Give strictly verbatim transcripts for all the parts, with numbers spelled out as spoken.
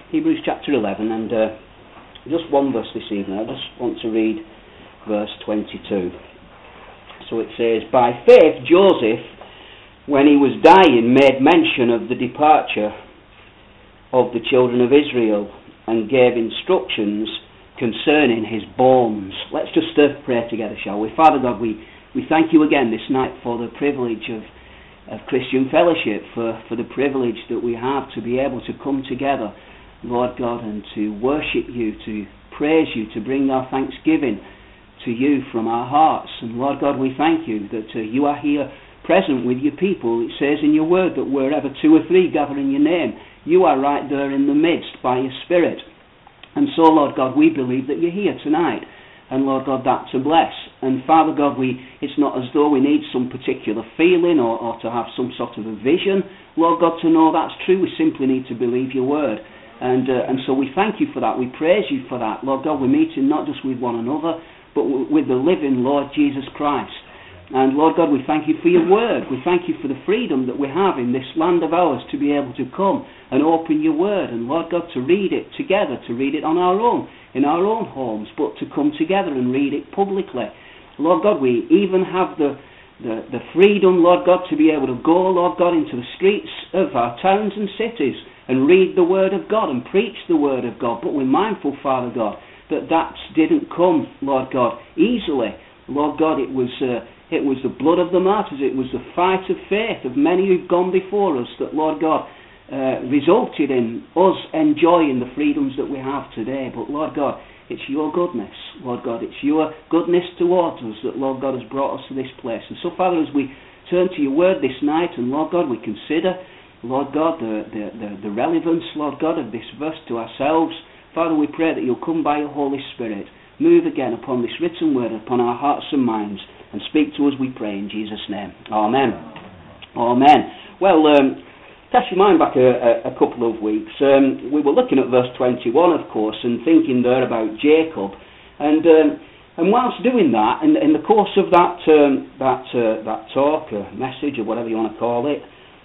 Hebrews chapter eleven, and uh, just one verse this evening. I just want to read verse twenty-two. So it says, "By faith Joseph, when he was dying, made mention of the departure of the children of Israel and gave instructions concerning his bones." Let's just uh, pray together, shall we? Father God, we, we thank you again this night for the privilege of, of Christian fellowship, for, for the privilege that we have to be able to come together, Lord God, and to worship you, to praise you, to bring our thanksgiving to you from our hearts. And Lord God, we thank you that uh, you are here present with your people. It says in your word that wherever two or three gather in your name, you are right there in the midst by your Spirit. And so, Lord God, we believe that you're here tonight. And Lord God, that's a bless. And Father God, we it's not as though we need some particular feeling or, or to have some sort of a vision, Lord God, to know that's true. We simply need to believe your word. And uh, and so we thank you for that. We praise you for that. Lord God, we're meeting not just with one another, but w- with the living Lord Jesus Christ. And Lord God, we thank you for your word. We thank you for the freedom that we have in this land of ours to be able to come and open your word. And Lord God, to read it together, to read it on our own, in our own homes, but to come together and read it publicly. Lord God, we even have the, the, the freedom, Lord God, to be able to go, Lord God, into the streets of our towns and cities and read the word of God and preach the word of God. But we're mindful, Father God, that that didn't come, Lord God, easily. Lord God, it was uh, it was the blood of the martyrs, it was the fight of faith of many who've gone before us that, Lord God, uh, resulted in us enjoying the freedoms that we have today. But Lord God, it's your goodness, Lord God, it's your goodness towards us that, Lord God, has brought us to this place. And so, Father, as we turn to your word this night, and Lord God, we consider, Lord God, the, the, the, the relevance, Lord God, of this verse to ourselves. Father, we pray that you'll come by your Holy Spirit, move again upon this written word, upon our hearts and minds, and speak to us, we pray, in Jesus' name. Amen. Amen. Well, um, cast your mind back a, a, a couple of weeks. Um, we were looking at verse twenty-one, of course, and thinking there about Jacob. And um, and whilst doing that, in, in the course of that um, that uh, that talk, or message, or whatever you want to call it,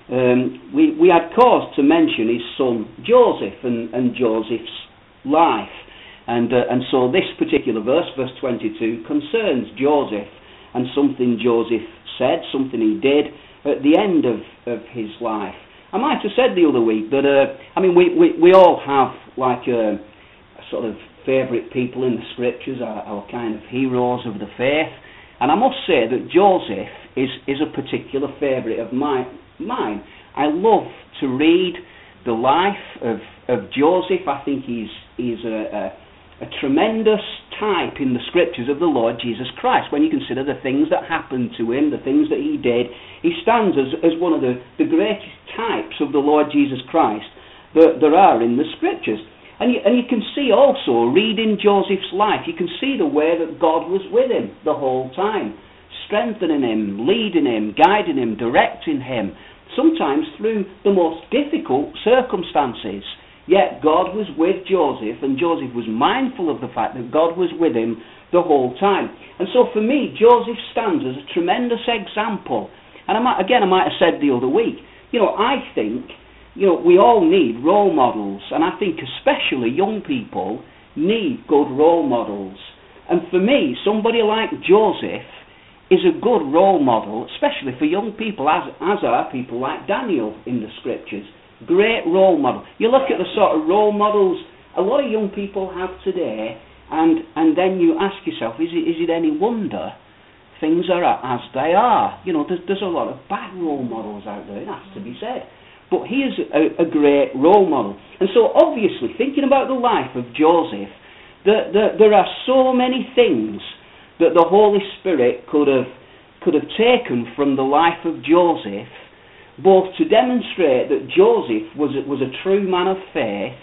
um, we, we had cause to mention his son Joseph and, and Joseph's life. And uh, and so this particular verse, verse twenty-two, concerns Joseph and something Joseph said, something he did at the end of, of his life. I might have said the other week that, uh, I mean, we, we, we all have like a, a sort of favourite people in the scriptures, our, our kind of heroes of the faith. And I must say that Joseph is, is a particular favourite of my, mine. I love to read the life of, of Joseph. I think he's, he's a... a a tremendous type in the scriptures of the Lord Jesus Christ. When you consider the things that happened to him, the things that he did, he stands as, as one of the, the greatest types of the Lord Jesus Christ that there are in the scriptures. And you, and you can see also, reading Joseph's life, you can see the way that God was with him the whole time, strengthening him, leading him, guiding him, directing him, sometimes through the most difficult circumstances. Yet God was with Joseph, and Joseph was mindful of the fact that God was with him the whole time. And so for me, Joseph stands as a tremendous example. And I might, again, I might have said the other week, you know, I think, you know, we all need role models, and I think especially young people need good role models. And for me, somebody like Joseph is a good role model, especially for young people, as, as are people like Daniel in the scriptures. Great role model. You look at the sort of role models a lot of young people have today, and and then you ask yourself, is it is it any wonder things are as they are? You know, there's, there's a lot of bad role models out there, it has to be said. But he is a, a great role model. And so obviously, thinking about the life of Joseph, the, the, there are so many things that the Holy Spirit could have could have taken from the life of Joseph, both to demonstrate that Joseph was a, was a true man of faith,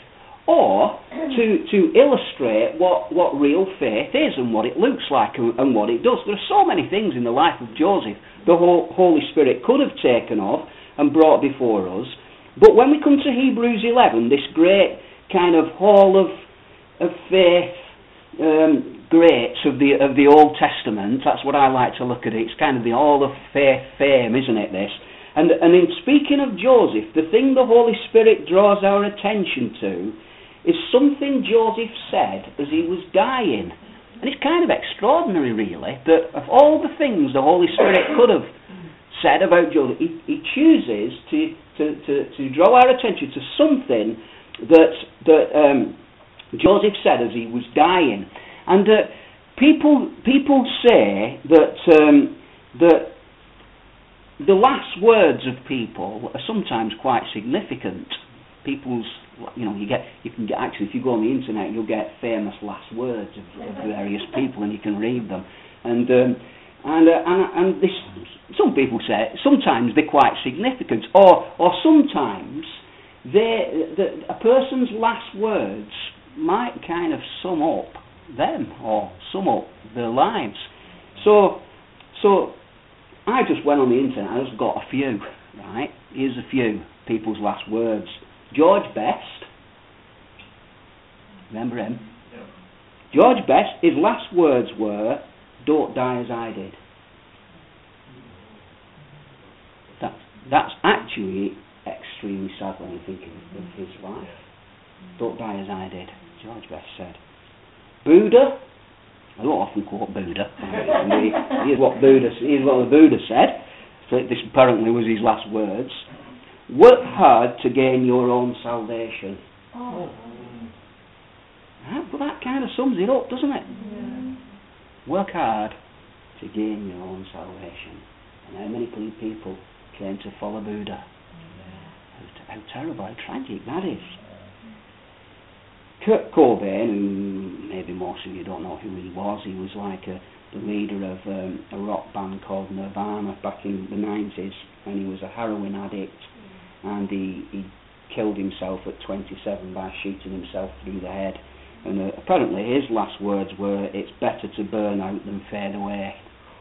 or to to illustrate what, what real faith is and what it looks like and, and what it does. There are so many things in the life of Joseph the Holy Spirit could have taken of and brought before us. But when we come to Hebrews eleven, this great kind of hall of of faith um, greats of the of the Old Testament, that's what I like to look at it. It's kind of the hall of faith fame, isn't it, this? And, and in speaking of Joseph, the thing the Holy Spirit draws our attention to is something Joseph said as he was dying. And it's kind of extraordinary, really, that of all the things the Holy Spirit could have said about Joseph, he, he chooses to, to, to, to draw our attention to something that, that um, Joseph said as he was dying. And uh, people people say that um, that the last words of people are sometimes quite significant. People's, you know, you get you can get actually if you go on the internet, you'll get famous last words of, of various people, and you can read them. And um, and uh, and, and this, some people say sometimes they're quite significant, or or sometimes they the, a person's last words might kind of sum up them or sum up their lives. So so. I just went on the internet, I just got a few, right? Here's a few people's last words. George Best, remember him? Yeah. George Best, his last words were, "Don't die as I did." That, that's actually extremely sad when you think of his life. Don't die as I did, George Best said. Buddha, I don't often quote Buddha. Here's what Buddha, here's what the Buddha said. So this apparently was his last words. Work hard to gain your own salvation. Oh. Right, well, that kind of sums it up, doesn't it? Yeah. Work hard to gain your own salvation. And how many people claim to follow Buddha? Yeah. How, how terrible, how tragic that is. Kurt Cobain, who maybe most of you don't know who he was, he was like a, the leader of um, a rock band called Nirvana back in the nineties, and he was a heroin addict, and he, he killed himself at twenty-seven by shooting himself through the head. And uh, apparently his last words were, "It's better to burn out than fade away."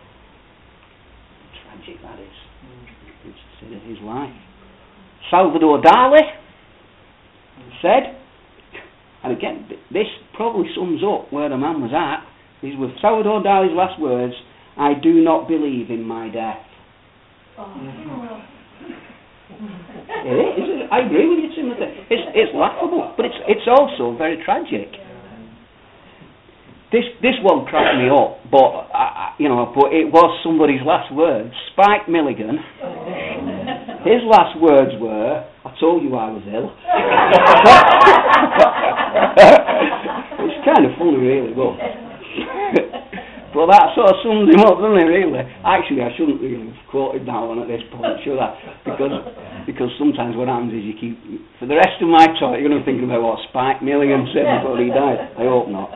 Tragic that is. It's his life. Salvador Dali said, and again, this probably sums up where the man was at. These were Salvador Dali's last words, "I do not believe in my death." Oh. It is, I agree with you, Timothy. It's, it's laughable, but it's it's also very tragic. This this one cracked me up, but I, you know, but it was somebody's last words. Spike Milligan. His last words were, "I told you I was ill." It's kind of funny, really, but but that sort of sums him up, doesn't it? Really. Actually, I shouldn't really have quoted that one at this point, should I? Because because sometimes what happens is you keep, for the rest of my talk, you're going to be thinking about what Spike Milligan said before he died. I hope not.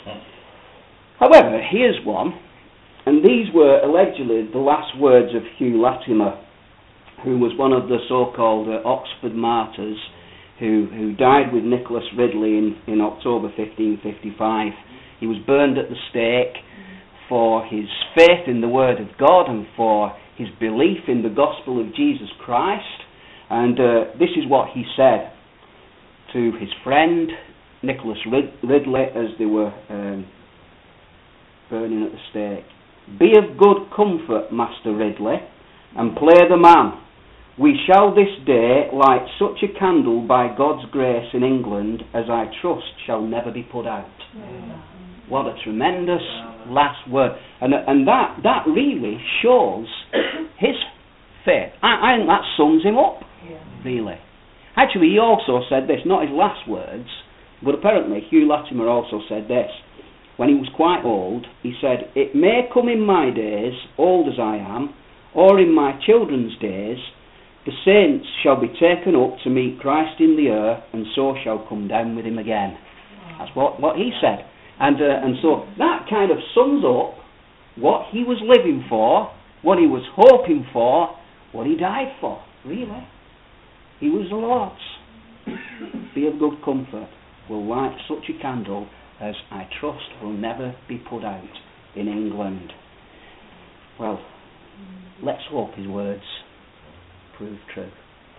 However, here's one, and these were allegedly the last words of Hugh Latimer, who was one of the so-called uh, Oxford martyrs, who, who died with Nicholas Ridley in, in October fifteen fifty-five. He was burned at the stake for his faith in the Word of God and for his belief in the gospel of Jesus Christ. And uh, this is what he said to his friend Nicholas Rid- Ridley as they were um, burning at the stake. "Be of good comfort, Master Ridley, and play the man. We shall this day light such a candle by God's grace in England as I trust shall never be put out." Yeah. What a tremendous last word. And and that, that really shows his faith. I, I think that sums him up, yeah. Really. Actually, he also said this, not his last words, but apparently Hugh Latimer also said this. When he was quite old, he said, "It may come in my days, old as I am, or in my children's days, the saints shall be taken up to meet Christ in the air, and so shall come down with him again." That's what, what he said. And uh, and so that kind of sums up what he was living for, what he was hoping for, what he died for, really. He was the Lord's. "Be of good comfort. We'll light such a candle as I trust will never be put out in England." Well, let's hope his words prove true.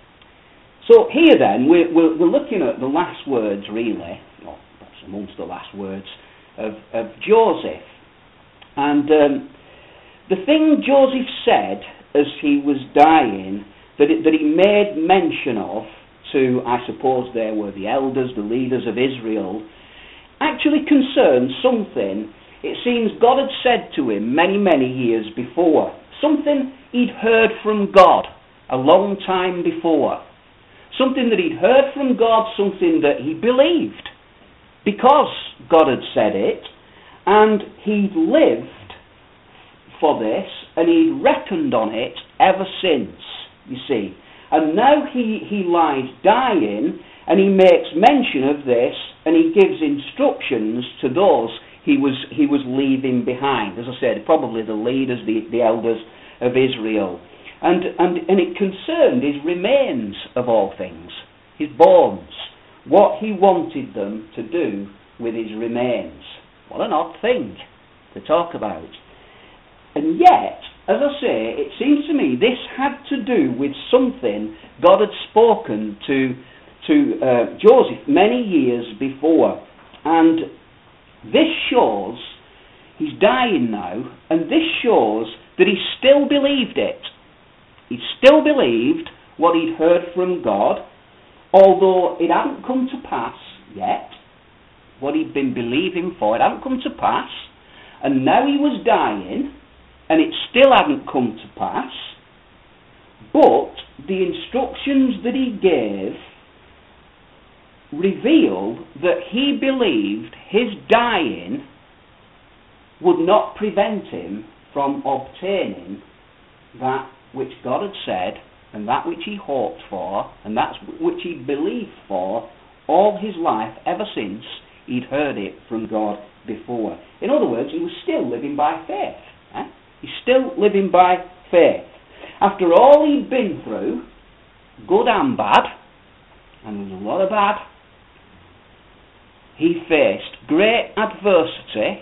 So here then, we're, we're, we're looking at the last words, really, well, that's amongst the last words, of, of Joseph. And um, the thing Joseph said as he was dying, that, it, that he made mention of to, I suppose they were the elders, the leaders of Israel, actually concerned something it seems God had said to him many, many years before. Something he'd heard from God a long time before. Something that he'd heard from God, something that he believed, because God had said it, and he'd lived for this, and he'd reckoned on it ever since, you see. And now he, he lies dying, and he makes mention of this, and he gives instructions to those he was he was leaving behind. As I said, probably the leaders, the, the elders of Israel. And, and, and it concerned his remains of all things, his bones, what he wanted them to do with his remains. What an odd thing to talk about. And yet, as I say, it seems to me this had to do with something God had spoken to, to uh, Joseph many years before. And this shows, he's dying now, and this shows that he still believed it. He still believed what he'd heard from God, although it hadn't come to pass yet. What he'd been believing for, it hadn't come to pass, and now he was dying, and it still hadn't come to pass, but the instructions that he gave revealed that he believed his dying would not prevent him from obtaining that which God had said, and that which he hoped for, and that which he believed for all his life, ever since he'd heard it from God before. In other words, he was still living by faith. Eh? He's still living by faith. After all he'd been through, good and bad, and there was a lot of bad, he faced great adversity,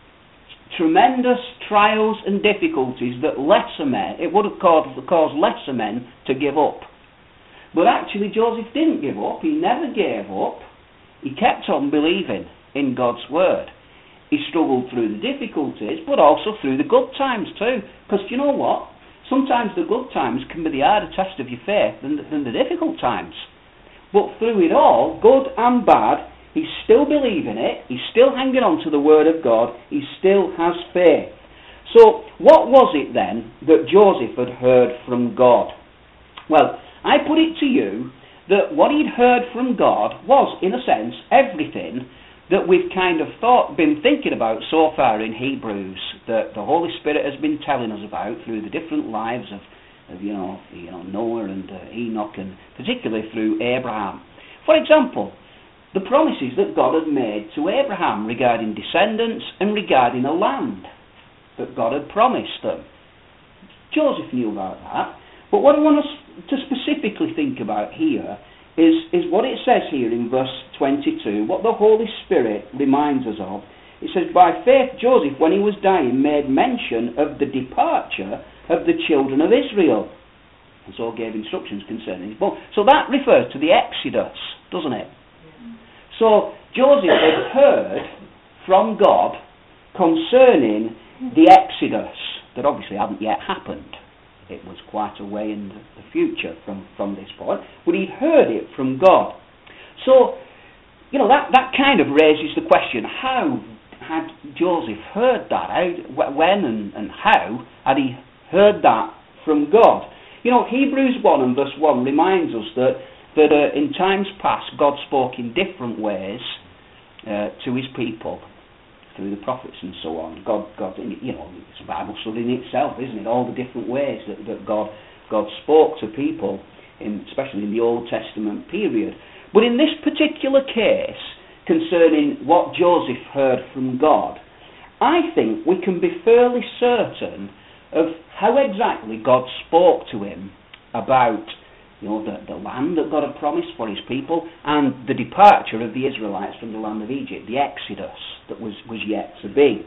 tremendous trials and difficulties that lesser men, it would have caused, caused lesser men to give up. But actually Joseph didn't give up. He never gave up. He kept on believing in God's word. He struggled through the difficulties, but also through the good times too. Because you know what? Sometimes the good times can be the harder test of your faith than the, than the difficult times. But through it all, good and bad, he's still believing it, he's still hanging on to the word of God, he still has faith. So, what was it then that Joseph had heard from God? Well, I put it to you that what he'd heard from God was, in a sense, everything that we've kind of thought, been thinking about so far in Hebrews, that the Holy Spirit has been telling us about through the different lives of, of you know, you know, Noah and uh, Enoch, and particularly through Abraham. For example, the promises that God had made to Abraham regarding descendants and regarding a land that God had promised them. Joseph knew about that. But what I want us to specifically think about here is, is what it says here in verse twenty-two, what the Holy Spirit reminds us of. It says, by faith Joseph, when he was dying, made mention of the departure of the children of Israel, and so gave instructions concerning his bone. So that refers to the Exodus, doesn't it? So Joseph had heard from God concerning the Exodus that obviously hadn't yet happened. It was quite a way in the future from, from this point, but he'd heard it from God. So, you know, that, that kind of raises the question, how had Joseph heard that? How, when and, and how had he heard that from God? You know, Hebrews one and verse one reminds us that that uh, in times past God spoke in different ways uh, to his people through the prophets and so on. God, God, you know, it's a Bible study in itself, isn't it? All the different ways that, that God, God spoke to people, in, especially in the Old Testament period. But in this particular case, concerning what Joseph heard from God, I think we can be fairly certain of how exactly God spoke to him about, you know, the, the land that God had promised for his people, and the departure of the Israelites from the land of Egypt, the Exodus that was, was yet to be.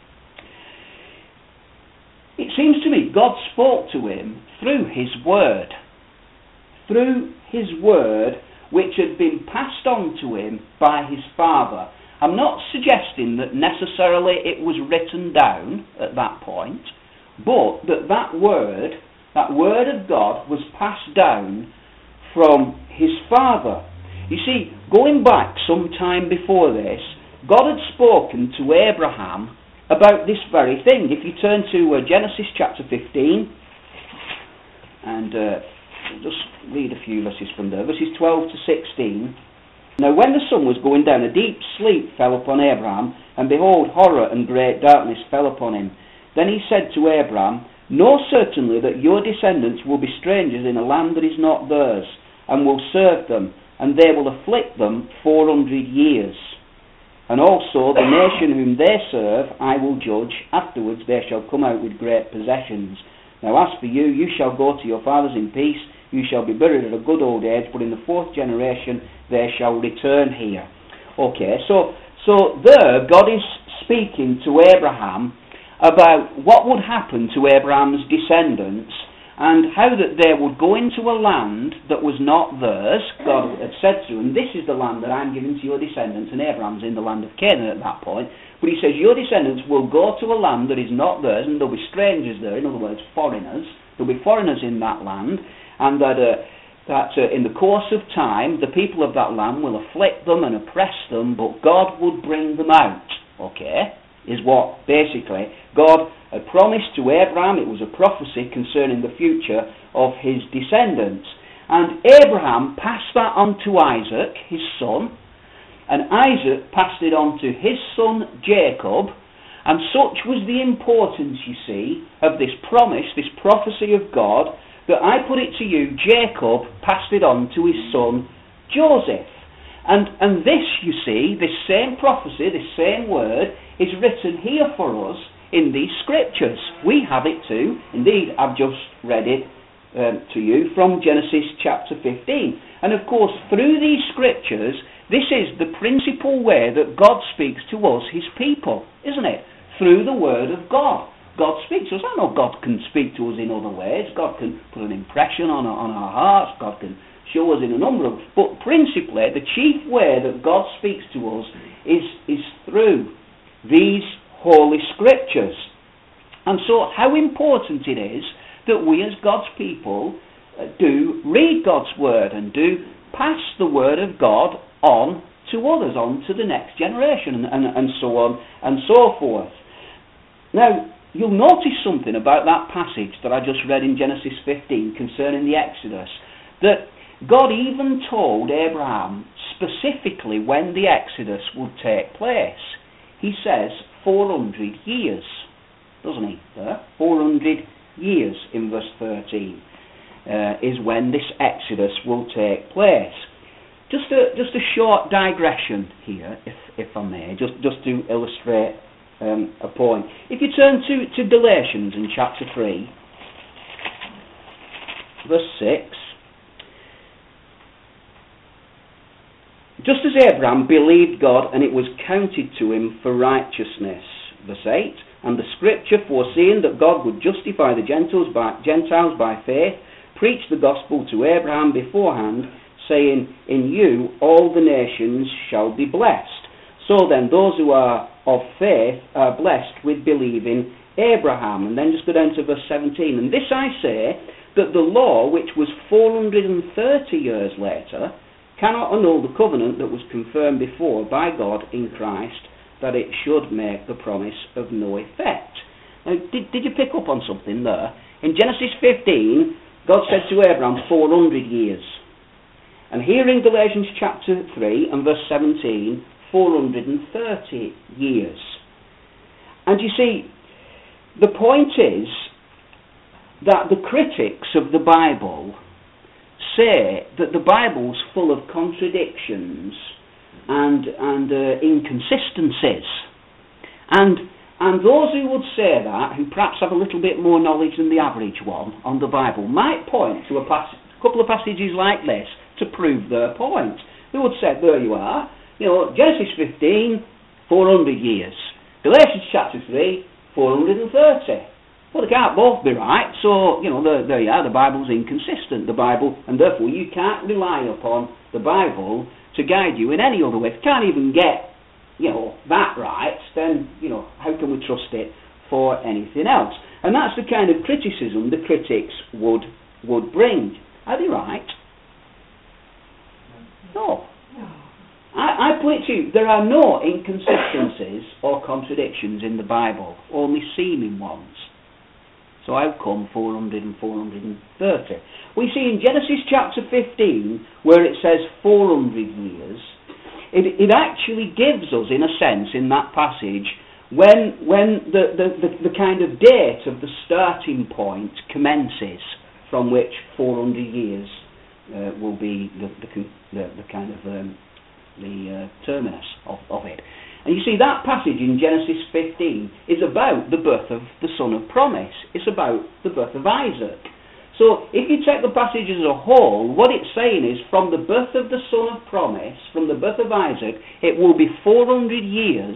It seems to me God spoke to him through his word, through his word which had been passed on to him by his father. I'm not suggesting that necessarily it was written down at that point, but that that word, that word of God was passed down from his father. You see, going back some time before this, God had spoken to Abraham about this very thing. If you turn to uh, Genesis chapter fifteen, and uh, just read a few verses from there, verses twelve to sixteen. Now when the sun was going down, a deep sleep fell upon Abraham, and behold, horror and great darkness fell upon him. Then he said to Abraham, Know certainly that your descendants will be strangers in a land that is not theirs, and will serve them, and they will afflict them four hundred years. And also the nation whom they serve I will judge. Afterwards they shall come out with great possessions. Now as for you, you shall go to your fathers in peace. You shall be buried at a good old age, but in the fourth generation they shall return here. Okay, so so there God is speaking to Abraham about what would happen to Abraham's descendants, and how that they would go into a land that was not theirs. God had said to him, this is the land that I'm giving to your descendants, and Abraham's in the land of Canaan at that point. But he says, your descendants will go to a land that is not theirs, and there'll be strangers there, in other words, foreigners. There'll be foreigners in that land, and that, uh, that uh, in the course of time, the people of that land will afflict them and oppress them, but God would bring them out. Okay? Is what, basically, God had promised to Abraham. It was a prophecy concerning the future of his descendants. And Abraham passed that on to Isaac, his son, and Isaac passed it on to his son Jacob, and such was the importance, you see, of this promise, this prophecy of God, that I put it to you, Jacob passed it on to his son Joseph. And, and this, you see, this same prophecy, this same word, is written here for us in these scriptures. We have it too. Indeed, I've just read it um, to you from Genesis chapter fifteen. And of course, through these scriptures, this is the principal way that God speaks to us, his people, isn't it? Through the word of God. God speaks to us. I know God can speak to us in other ways. God can put an impression on our, on our hearts. God can show us in a number of... But principally, the chief way that God speaks to us is, is through these holy scriptures. And so how important it is that we as God's people uh, do read God's word and do pass the word of God on to others, on to the next generation, and, and, and so on and so forth. Now, you'll notice something about that passage that I just read in Genesis fifteen concerning the Exodus, that God even told Abraham specifically when the Exodus would take place. He says four hundred years, doesn't he? There? four hundred years in verse thirteen uh, is when this Exodus will take place. Just a, just a short digression here, if, if I may, just, just to illustrate um, a point. If you turn to, to Galatians in chapter three, verse six, just as Abraham believed God, and it was counted to him for righteousness. Verse eight, and the scripture, foreseeing that God would justify the Gentiles by, Gentiles by faith, preached the gospel to Abraham beforehand, saying, in you all the nations shall be blessed. So then those who are of faith are blessed with believing Abraham. And then just go down to verse seventeen. And this I say, that the law, which was four hundred thirty years later, cannot annul the covenant that was confirmed before by God in Christ, that it should make the promise of no effect. Now, did, did you pick up on something there? In Genesis fifteen, God said to Abraham, four hundred years. And here in Galatians chapter three and verse seventeen, four hundred thirty years. And you see, the point is that the critics of the Bible say that the Bible's full of contradictions and and uh, inconsistencies, and and those who would say that, who perhaps have a little bit more knowledge than the average one on the Bible, might point to a pas- couple of passages like this to prove their point. They would say, there you are, you know, Genesis fifteen, four hundred years, Galatians chapter three, four hundred thirty. Well, they can't both be right, so, you know, there, there you are, the Bible's inconsistent, the Bible, and therefore you can't rely upon the Bible to guide you in any other way. If you can't even get, you know, that right, then, you know, how can we trust it for anything else? And that's the kind of criticism the critics would would bring. Are they right? No. I, I put it to you, there are no inconsistencies or contradictions in the Bible, only seeming ones. So how come four hundred and four hundred thirty? We see in Genesis chapter fifteen, where it says four hundred years, it, it actually gives us, in a sense, in that passage, when, when the, the, the, the kind of date of the starting point commences, from which four hundred years uh, will be the, the, the, the kind of um, the uh, terminus of, of it. And you see, that passage in Genesis fifteen is about the birth of the son of promise. It's about the birth of Isaac. So if you take the passage as a whole, what it's saying is, from the birth of the son of promise, from the birth of Isaac, it will be four hundred years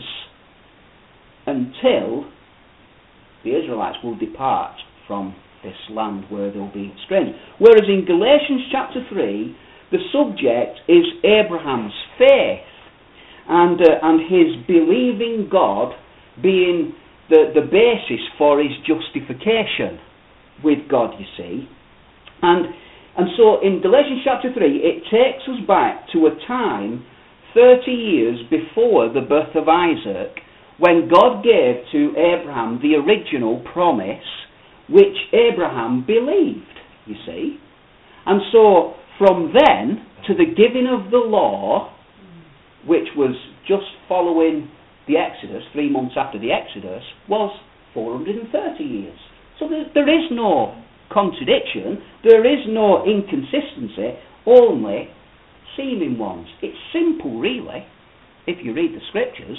until the Israelites will depart from this land where they'll be strangers. Whereas in Galatians chapter three, the subject is Abraham's faith. And, uh, and his believing God being the, the basis for his justification with God, you see. And, and so in Galatians chapter three, it takes us back to a time thirty years before the birth of Isaac, when God gave to Abraham the original promise, which Abraham believed, you see. And so from then to the giving of the law, which was just following the Exodus, three months after the Exodus, was four hundred thirty years. So there, there is no contradiction, there is no inconsistency, only seeming ones. It's simple, really, if you read the scriptures.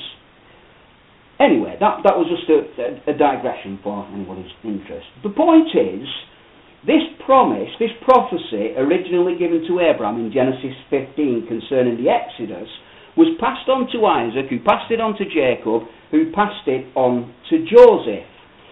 Anyway, that, that was just a, a, a digression for anybody's interest. The point is, this promise, this prophecy, originally given to Abraham in Genesis fifteen concerning the Exodus, was passed on to Isaac, who passed it on to Jacob, who passed it on to Joseph,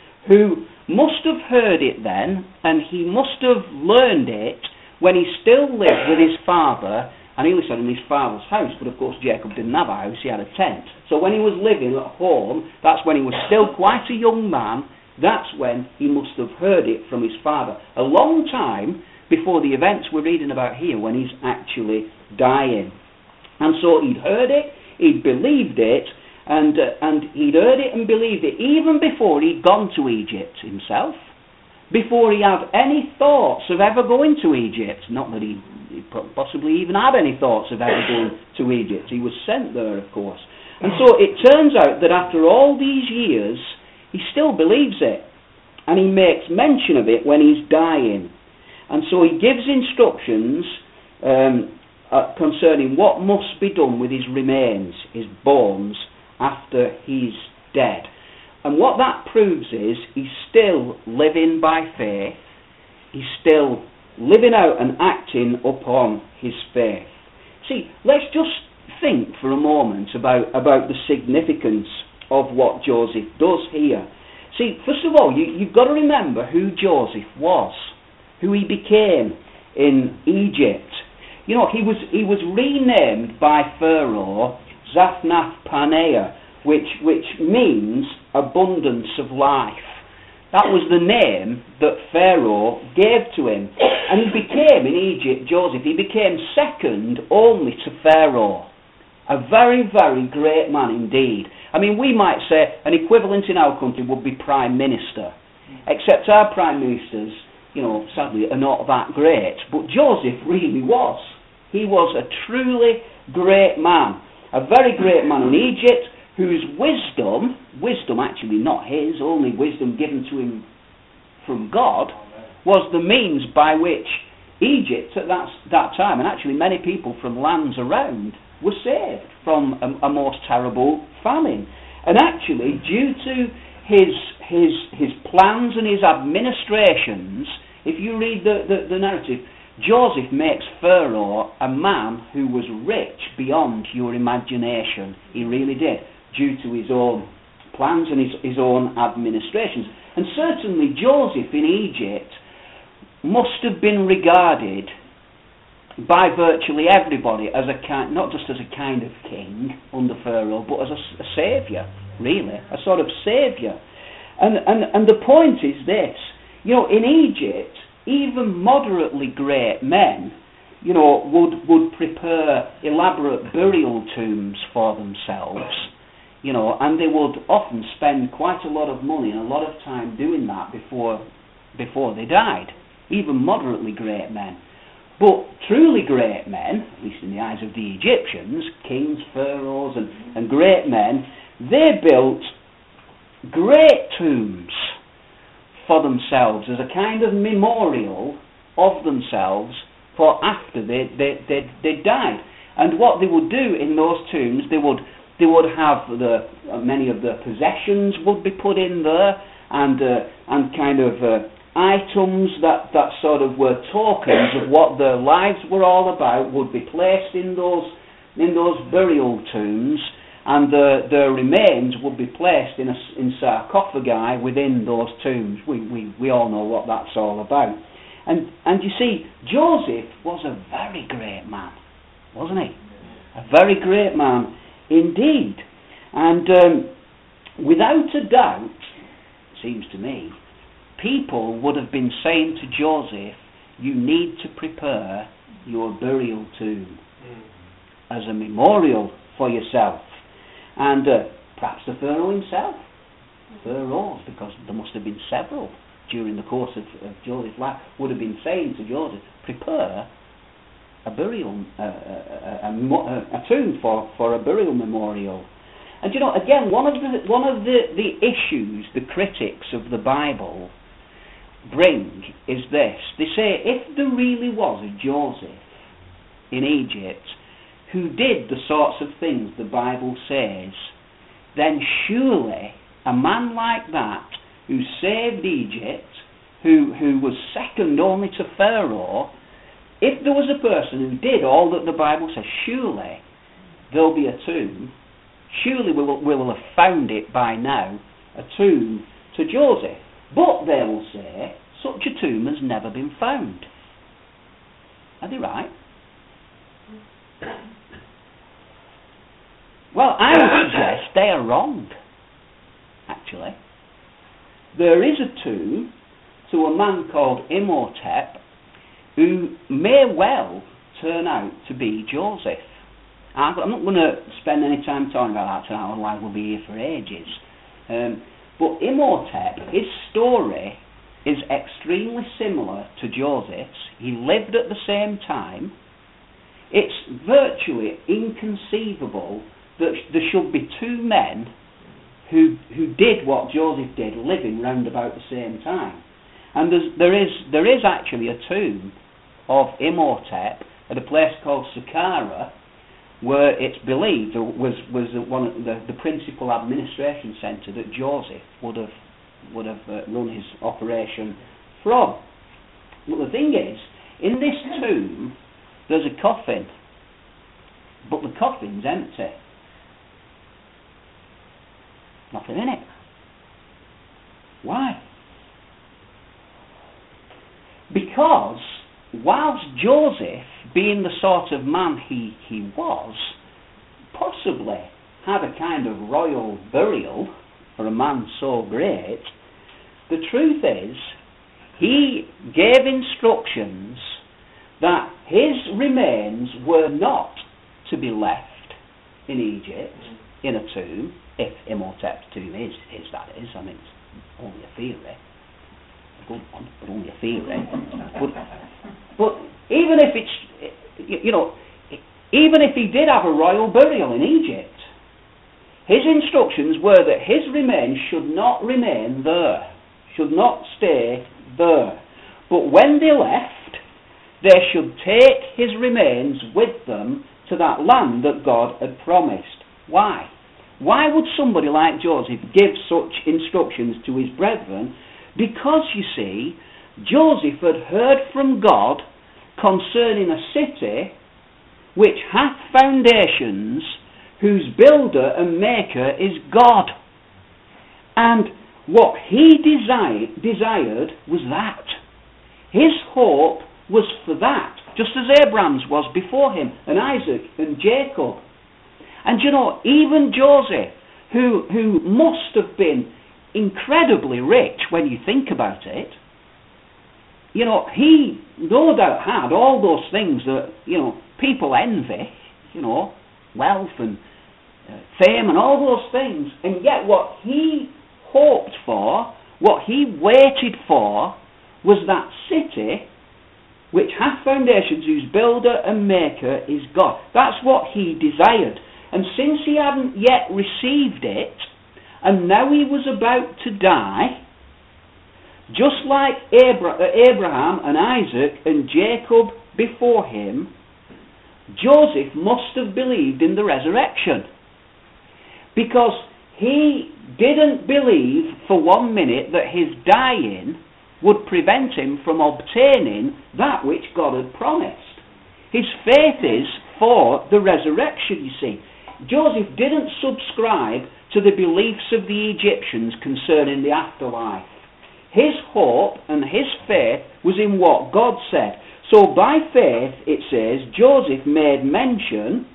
who must have heard it then, and he must have learned it when he still lived with his father, and he lived in his father's house, but of course Jacob didn't have a house, he had a tent. So when he was living at home, that's when he was still quite a young man, that's when he must have heard it from his father. A long time before the events we're reading about here, when he's actually dying. And so he'd heard it, he'd believed it, and uh, and he'd heard it and believed it even before he'd gone to Egypt himself, before he had any thoughts of ever going to Egypt. Not that he, he possibly even had any thoughts of ever going to Egypt. He was sent there, of course. And so it turns out that after all these years, he still believes it, and he makes mention of it when he's dying. And so he gives instructions um, Uh, concerning what must be done with his remains, his bones, after he's dead. And what that proves is he's still living by faith, he's still living out and acting upon his faith. See, let's just think for a moment about, about the significance of what Joseph does here. See, first of all, you, you've got to remember who Joseph was, who he became in Egypt. You know, he was he was renamed by Pharaoh Zaphnath-Paneah, which which means abundance of life. That was the name that Pharaoh gave to him. And he became, in Egypt, Joseph, he became second only to Pharaoh. A very, very great man indeed. I mean, we might say an equivalent in our country would be Prime Minister. Except our Prime Ministers, you know, sadly, are not that great. But Joseph really was. He was a truly great man, a very great man in Egypt, whose wisdom, wisdom actually not his, only wisdom given to him from God, was the means by which Egypt at that, that time, and actually many people from lands around, were saved from a, a most terrible famine. And actually, due to his, his, his plans and his administrations, if you read the, the, the narrative, Joseph makes Pharaoh a man who was rich beyond your imagination. He really did, due to his own plans and his, his own administrations. And certainly Joseph in Egypt must have been regarded by virtually everybody as a kind, not just as a kind of king under Pharaoh, but as a, a saviour, really, a sort of saviour. And, and, and the point is this, you know, in Egypt, even moderately great men you know, would would prepare elaborate burial tombs for themselves, you know, and they would often spend quite a lot of money and a lot of time doing that before before they died. Even moderately great men. But truly great men, at least in the eyes of the Egyptians, kings, pharaohs and, and great men, they built great tombs for themselves as a kind of memorial of themselves for after they, they, they, they died. And what they would do in those tombs, they would they would have the uh, many of their possessions would be put in there, and uh, and kind of uh, items that, that sort of were tokens of what their lives were all about would be placed in those in those burial tombs, and the, their remains would be placed in a, in sarcophagi within those tombs. We, we we all know what that's all about. And and you see, Joseph was a very great man, wasn't he? A very great man indeed. And um, without a doubt, it seems to me, people would have been saying to Joseph, you need to prepare your burial tomb as a memorial for yourself. And uh, perhaps the Pharaoh himself, Pharaohs, because there must have been several during the course of, of Joseph's life, would have been saying to Joseph, prepare a burial, uh, a, a, a, a tomb for, for a burial memorial. And you know, again, one of the one of the, the issues the critics of the Bible bring is this. They say, if there really was a Joseph in Egypt who did the sorts of things the Bible says, then surely a man like that, who saved Egypt, who who was second only to Pharaoh, if there was a person who did all that the Bible says, surely there'll be a tomb. Surely we will, we will have found it by now, a tomb to Joseph. But they will say, such a tomb has never been found. Are they right? Well, I would suggest they are wrong, actually. There is a tomb to a man called Imhotep who may well turn out to be Joseph. I'm not going to spend any time talking about that tonight, otherwise we'll be here for ages. Um, but Imhotep, his story is extremely similar to Joseph's. He lived at the same time. It's virtually inconceivable that there should be two men who who did what Joseph did, living round about the same time. And there's, there is there is actually a tomb of Imhotep at a place called Saqqara, where it's believed was was one of the, the principal administration centre that Joseph would have would have uh, run his operation from. But the thing is, in this tomb, there's a coffin, but the coffin's empty. Nothing in it. Why? Because whilst Joseph, being the sort of man he, he was, possibly had a kind of royal burial for a man so great, the truth is he gave instructions that his remains were not to be left in Egypt in a tomb, if Imhotep's tomb is, is that is, I mean, it's only a theory, a good one, but only a theory. but, but even if it's, you know, even if he did have a royal burial in Egypt, his instructions were that his remains should not remain there, should not stay there. But when they left, they should take his remains with them to that land that God had promised. Why? Why would somebody like Joseph give such instructions to his brethren? Because, you see, Joseph had heard from God concerning a city which hath foundations, whose builder and maker is God. And what he desired, desired was that. His hope was for that, just as Abraham's was before him, and Isaac and Jacob. And you know, even Joseph, who, who must have been incredibly rich when you think about it, you know, he no doubt had all those things that, you know, people envy, you know, wealth and uh, fame and all those things. And yet what he hoped for, what he waited for, was that city which hath foundations, whose builder and maker is God. That's what he desired. And since he hadn't yet received it, and now he was about to die, just like Abra- Abraham and Isaac and Jacob before him, Joseph must have believed in the resurrection. Because he didn't believe for one minute that his dying would prevent him from obtaining that which God had promised. His faith is for the resurrection, you see. Joseph didn't subscribe to the beliefs of the Egyptians concerning the afterlife. His hope and his faith was in what God said. So by faith, it says, Joseph made mention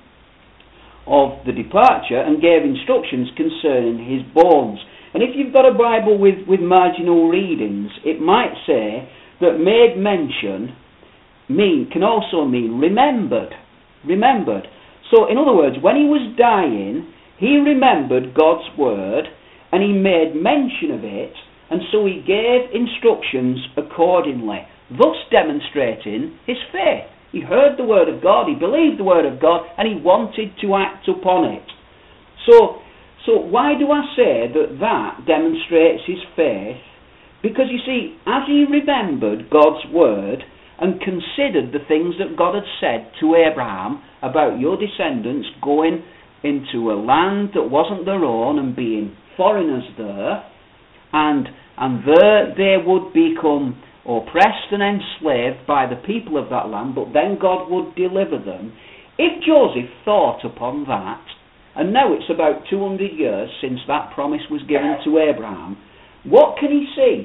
of the departure and gave instructions concerning his bones. And if you've got a Bible with, with marginal readings, it might say that made mention mean can also mean remembered. Remembered. So in other words, when he was dying, he remembered God's word and he made mention of it, and so he gave instructions accordingly, thus demonstrating his faith. He heard the word of God, he believed the word of God, and he wanted to act upon it. So, so why do I say that that demonstrates his faith? Because you see, as he remembered God's word and considered the things that God had said to Abraham about your descendants going into a land that wasn't their own and being foreigners there, and, and there they would become oppressed and enslaved by the people of that land, but then God would deliver them. If Joseph thought upon that, and now it's about two hundred years since that promise was given to Abraham, what can he see?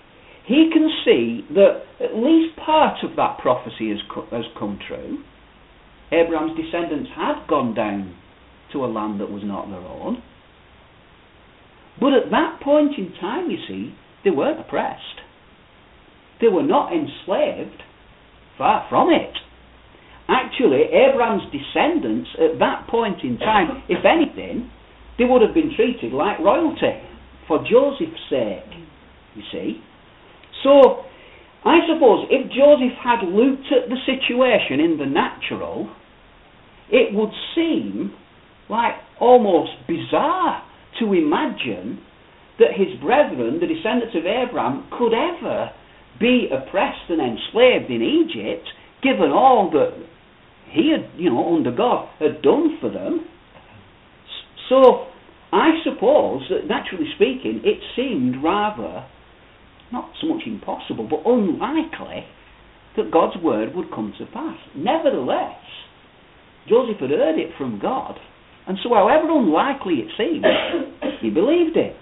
He can see that at least part of that prophecy has, co- has come true. Abraham's descendants had gone down to a land that was not their own. But at that point in time, you see, they weren't oppressed. They were not enslaved. Far from it. Actually, Abraham's descendants at that point in time, if anything, they would have been treated like royalty for Joseph's sake, you see. So, I suppose if Joseph had looked at the situation in the natural, it would seem like almost bizarre to imagine that his brethren, the descendants of Abraham, could ever be oppressed and enslaved in Egypt, given all that he had, you know, under God, had done for them. So, I suppose that, naturally speaking, it seemed rather, not so much impossible, but unlikely that God's word would come to pass. Nevertheless, Joseph had heard it from God, and so however unlikely it seemed, he believed it.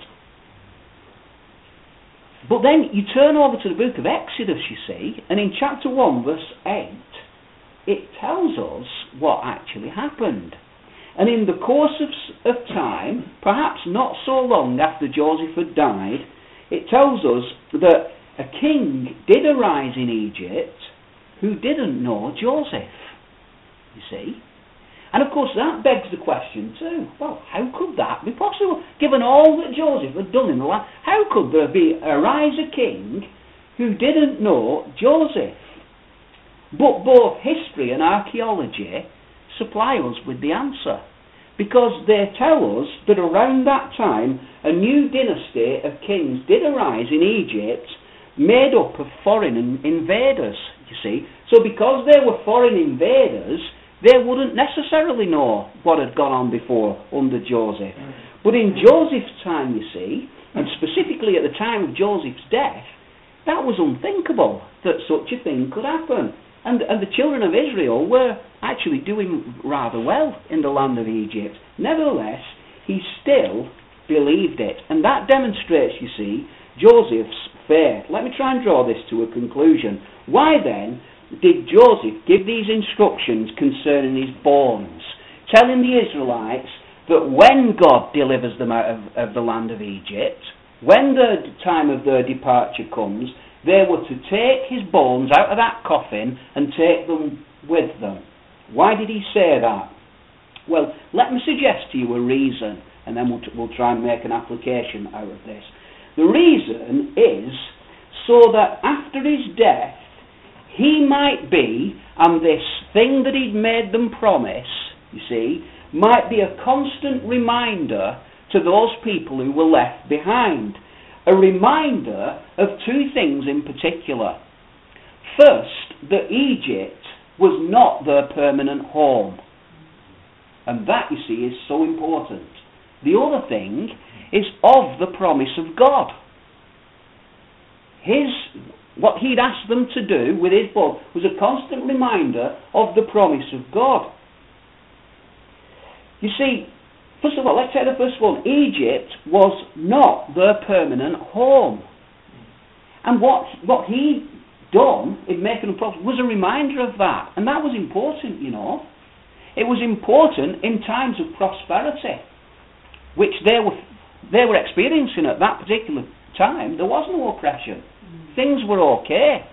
But then you turn over to the book of Exodus, you see, and in chapter one, verse eight, it tells us what actually happened. And in the course of, of time, perhaps not so long after Joseph had died, it tells us that a king did arise in Egypt who didn't know Joseph, you see. And of course that begs the question too, well, how could that be possible? Given all that Joseph had done in the land, how could there be arise a king who didn't know Joseph? But both history and archaeology supply us with the answer, because they tell us that around that time a new dynasty of kings did arise in Egypt, made up of foreign invaders, you see. So because they were foreign invaders, they wouldn't necessarily know what had gone on before under Joseph. But in Joseph's time, you see, and specifically at the time of Joseph's death, that was unthinkable that such a thing could happen. And, and the children of Israel were actually doing rather well in the land of Egypt. Nevertheless, he still believed it. And that demonstrates, you see, Joseph's faith. Let me try and draw this to a conclusion. Why then did Joseph give these instructions concerning his bones, telling the Israelites that when God delivers them out of, of the land of Egypt, when the time of their departure comes, They were to take his bones out of that coffin and take them with them. Why did he say that? Well, let me suggest to you a reason, and then we'll, t- we'll try and make an application out of this. The reason is so that after his death, he might be, and this thing that he'd made them promise, you see, might be a constant reminder to those people who were left behind. A reminder of two things in particular. First, that Egypt was not their permanent home. And that, you see, is so important. The other thing is of the promise of God. His, what he'd asked them to do with his book was a constant reminder of the promise of God. You see, first of all, let's take the first one. Egypt was not their permanent home. And what, what he'd done in making them promise was a reminder of that. And that was important, you know. It was important in times of prosperity, which they were they were experiencing at that particular time. There was no oppression. Mm. Things were okay.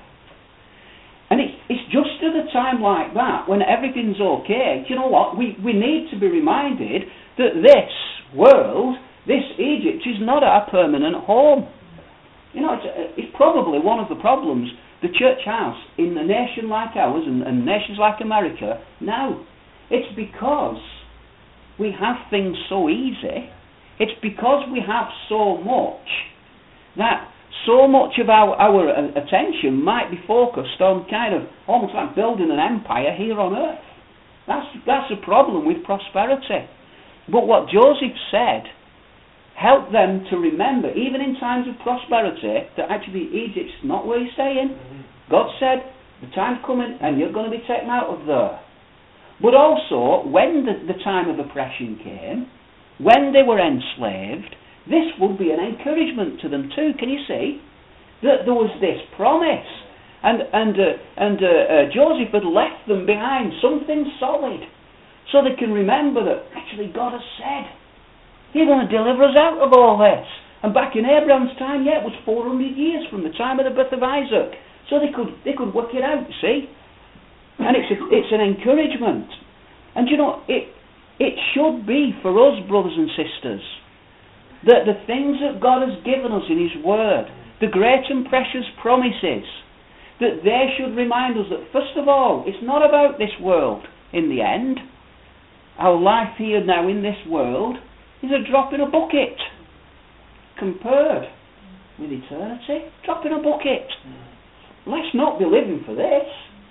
And it's, it's just at a time like that, when everything's okay, do you know what? We, we need to be reminded that this world, this Egypt, is not our permanent home. You know, it's, it's probably one of the problems the church has in a nation like ours and, and nations like America now. It's because we have things so easy. It's because we have so much that so much of our, our attention might be focused on kind of almost like building an empire here on earth. That's, that's a problem with prosperity. But what Joseph said helped them to remember, even in times of prosperity, that actually Egypt's not where he's staying. God said, the time's coming and you're going to be taken out of there. But also, when the, the time of oppression came, when they were enslaved, this would be an encouragement to them too. Can you see? That there was this promise. And, and, uh, and uh, uh, Joseph had left them behind something solid. So they can remember that actually God has said, He's going to deliver us out of all this. And back in Abraham's time, yeah, it was four hundred years from the time of the birth of Isaac. So they could, they could work it out, you see. And it's a, it's an encouragement. And you know, it it should be for us, brothers and sisters, that the things that God has given us in His Word, the great and precious promises, that they should remind us that, first of all, it's not about this world in the end. Our life here now in this world is a drop in a bucket compared with eternity. Drop in a bucket. Let's not be living for this.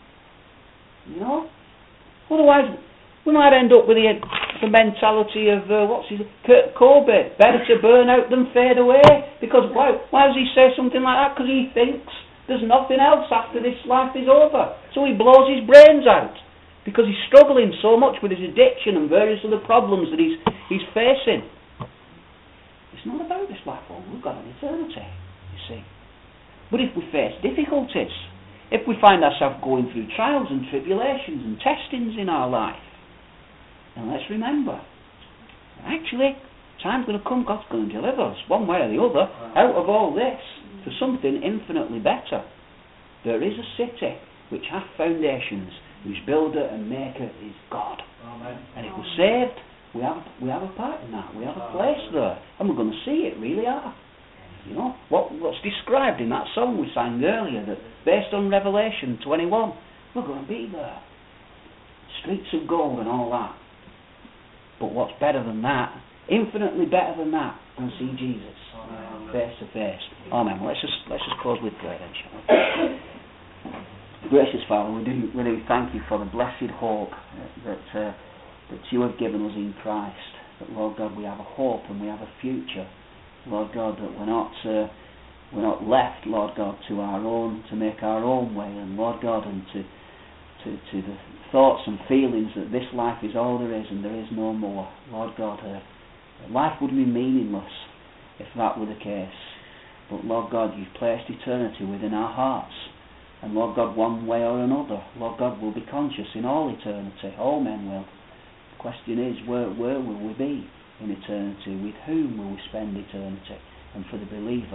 You know? Otherwise, we might end up with the, the mentality of, uh, what's his, Kurt Cobain, better to burn out than fade away. Because why, why does he say something like that? Because he thinks there's nothing else after this life is over. So he blows his brains out. Because he's struggling so much with his addiction and various other problems that he's, he's facing. It's not about this life, oh, we've got an eternity, you see. But if we face difficulties, if we find ourselves going through trials and tribulations and testings in our life, then let's remember, actually, time's going to come, God's going to deliver us, one way or the other, out of all this, to something infinitely better. There is a city which hath foundations, whose builder and maker is God. Amen. And if we're saved, we have, we have a part in that, we have a place there, and we're going to see it really are. You know, what, what's described in that song we sang earlier, that based on Revelation twenty-one, we're going to be there. Streets of gold and all that. But what's better than that, infinitely better than that, than see Jesus Amen. Face to face. Amen. Well, let's just let's just close with prayer then, shall we? Gracious Father, we do really thank you for the blessed hope that uh, that you have given us in Christ. That, Lord God, we have a hope and we have a future. Lord God, that we're not uh, we're not left, Lord God, to our own, to make our own way, and Lord God, and to to, to the thoughts and feelings that this life is all there is and there is no more. Lord God, uh, life would be meaningless if that were the case. But Lord God, you've placed eternity within our hearts. And Lord God, one way or another, Lord God, will be conscious in all eternity. All men will. The question is, where, where will we be in eternity? With whom will we spend eternity? And for the believer,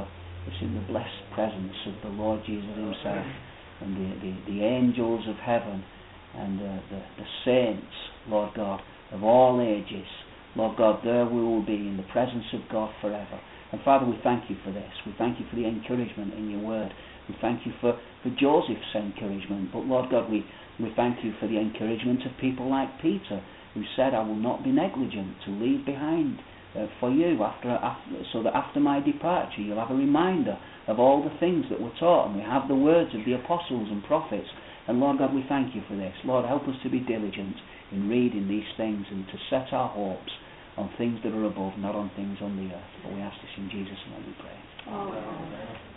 It's in the blessed presence of the Lord Jesus himself and the, the, the angels of heaven and uh, the, the saints, Lord God, of all ages. Lord God, there we will be in the presence of God forever. And Father, we thank you for this. We thank you for the encouragement in your word. We thank you for, for Joseph's encouragement. But Lord God, we, we thank you for the encouragement of people like Peter, who said, I will not be negligent to leave behind uh, for you, after, after, so that after my departure you'll have a reminder of all the things that were taught. And we have the words of the apostles and prophets. And Lord God, we thank you for this. Lord, help us to be diligent in reading these things and to set our hopes on things that are above, not on things on the earth. For we ask this in Jesus' name we pray. Amen.